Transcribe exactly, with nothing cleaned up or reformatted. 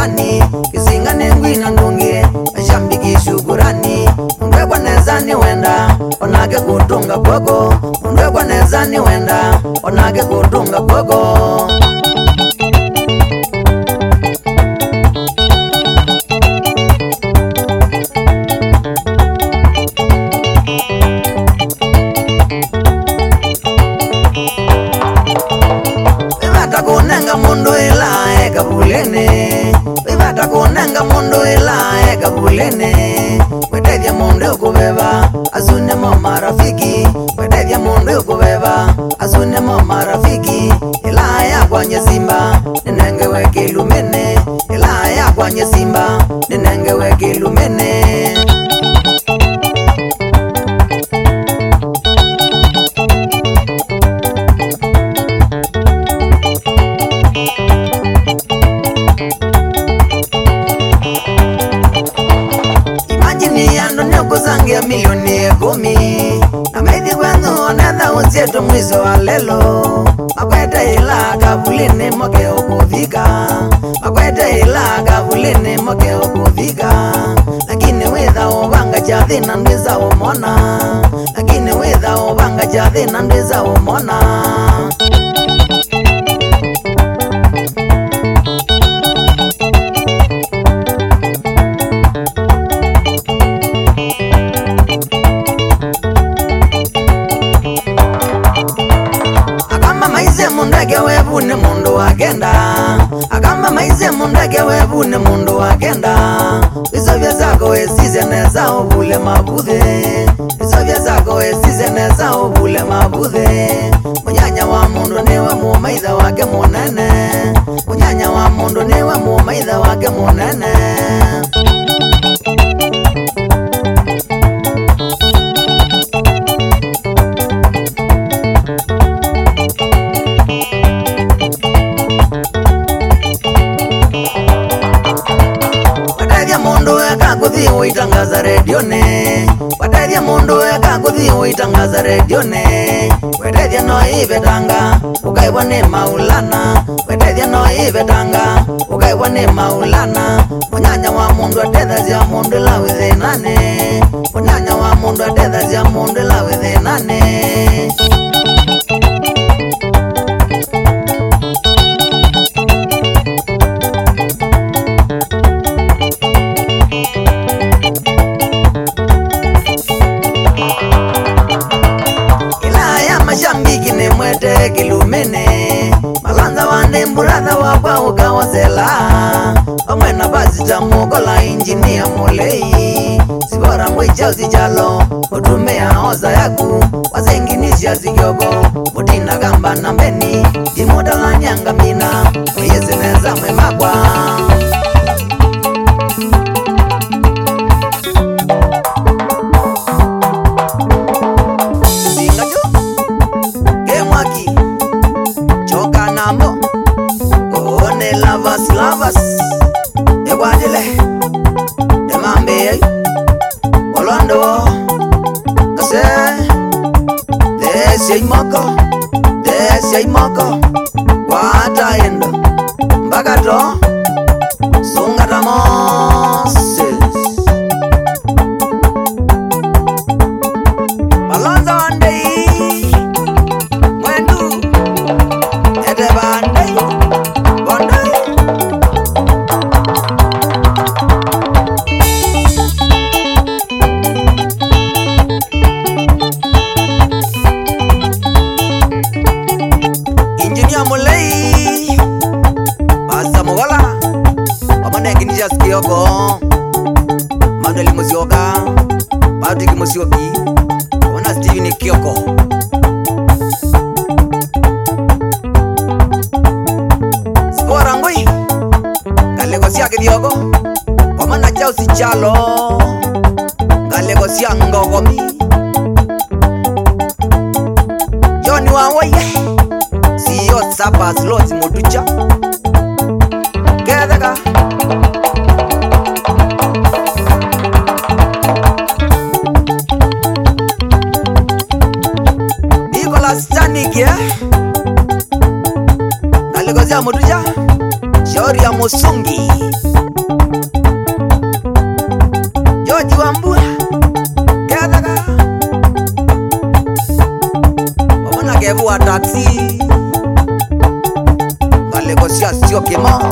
shukurani kisinga nengwina ndungi ashambiki shukurani Mundwe kwa nezani wenda onage kutunga kwako Mundwe kwa nezani wenda onage kutunga kwako Vivata kunenga mundu ila eka bulene Vivata kunenga mundu ila eka bulene Wedevya mundu ukubeba azune mo marafiki Wedevya mundu ukubeba azune mo marafiki Ila ya kwanye simba ninenge weke ilumene Ila ya kwanye simba ninenge weke ilumene Kuzangia milioni kumi na maithi kwenu onetha usieto mwizo wa lelo Makwete ila kavulini moke ukuvika Makwete ila kavulini moke ukuvika Lakini witha ubanga chathi na ndwiza umona Lakini witha ubanga chathi na ndwiza umona Mundege webune mundu wagenda Akamba maize mundege webune mundu wagenda Izovya zako esize neza ubule mabudhe Izovya zako esize neza ubule mabudhe Munyanya wa mundu niwe mumaitha wake munene Munyanya wa mundu niwe mumaitha wake munene Mundu eka kuthi uitangaza redione Watethia mundu eka kuthi uitangaza redione Wetethia no ivetanga ukaibwa ni maulana Wetethia no ivetanga ukaibwa ni maulana Munyanya wa mundu atethazia mundu la withinane Munyanya wa mundu atethazia mundu la withinane Shambiki ni mwete kilumene Malanza wande mburatha wakwa ukawazela Omwena basi tamukola injinia mulei Sibora mwicha usijalo utumea oza yaku Wazenginisha zigyoko mutina gamba na mbeni Jimuda la nyanga mina Mwiyezi neza mwemakwa Lavas, lavas, Eguadile, Demambe, Olondo, Kase, Desi Moko, Desi Moko, Wata Endo, Bagato, Sungatamos, Balonza Ande, Wendu, Edebande, mulei Basa mwala Wamane kinija sikiyoko Manueli Musioka Patrick Musioki Wana Steven Kiyoko Spora ngui Kalego siya kidiyoko Wamana chao si chalo Kalego siya ngogomi Yoni wawoye Siyo sapas loti moducha Kedaka Nicolas Chanik ya Naligozia moducha Shauri ya Musungi wa taxi ngaleko cia cio kimo